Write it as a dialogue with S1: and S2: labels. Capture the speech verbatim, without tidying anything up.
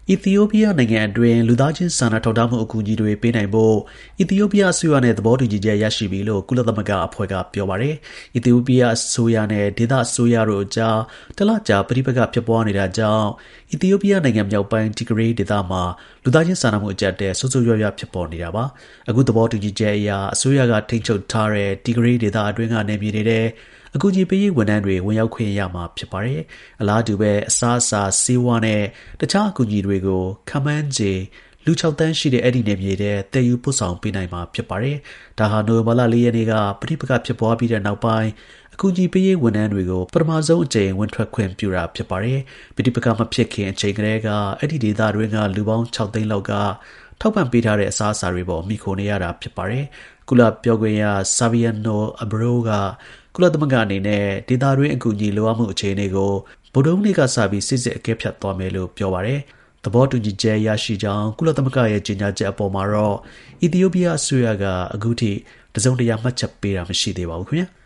S1: Ethiopia နိုင်ငံအတွင်းလူသားချင်းစာနာထောက်ထားမှုအကူအညီတွေပေးနိုင်ဖို့ Ethiopia အစိုးရနဲ့သဘောတူညီချက်ရရှိပြီလို့ကုလသမဂ္ဂအဖွဲ့ကပြောပါတယ်။ Ethiopia အစိုးရနဲ့ဒေသအစိုးရတို့အကြားတလကြာပဋိပက္ခဖြစ်ပွားနေတာကြောင့် Ethiopia နိုင်ငံမြောက်ပိုင်း Tigray ဒေသမှာလူသားချင်းစာနာမှုအကျပ်အတည်းဆိုးဆိုးရွားရွားဖြစ်ပေါ်နေတာပါ။ အခုသဘောတူညီချက်အရအစိုးရကထိန်းချုပ်ထားတဲ့ Tigray ဒေသအတွင်းကနယ်မြေတွေထဲအကူအညီပေးရေးဝန်ထမ်းတွေဝင်ရောက်ခွင့်ရမှာဖြစ်ပါတယ်။ အလားတူပဲအစားအစာ၊ ဆေးဝါးနဲ့တခြားအကူအညီတွေကိုခန့်မှန်းခြေလူ ၆ သန်းရှိတဲ့အဲဒီနယ်မြေထဲသယ်ယူပို့ဆောင်ပေးနိုင်မှာဖြစ်ပါတယ်။ ဒါဟာနိုဝင်ဘာလ ၄ ရက်နေ့ကပဋိပက္ခဖြစ်ပွားပြီးတဲ့နောက်ပိုင်းအကူအညီပေးရေးဝန်ထမ်းတွေကိုပထမဆုံးအကြိမ်ဝင်ထွက်ခွင့်ပြုတာဖြစ်ပါတယ်။ ပဋိပက္ခမဖြစ်ခင်အချိန်ကတည်းကအဲဒီဒေသတွင်းကလူပေါင်း ၆ သိန်းလောက်ကထောက်ပံ့ပေးထားတဲ့အစားအစာတွေပေါ်မှီခိုနေရတာဖြစ်ပါတယ်။ ကုလပြောခွင့်ရ Xavier Abreu ကကုလသမဂ္ဂအနေနဲ့ဒေသတွင်းအကူအညီလိုအပ်မှုအခြေအနေကိုဗုဒ္ဓဟူးနေ့ကစပြီးစိစစ်အကဲဖြတ်သွားမယ်လို့ပြောပါတယ်။ သဘောတူညီချက်ရရှိကြောင်းကုလသမဂ္ဂရဲ့ကြေညာချက်အပေါ်မှာတော့ Ethiopia အစိုးရကအခုထိတစုံတရာမှတ်ချက်ပေးတာမရှိသေးပါဘူးခင်ဗျာ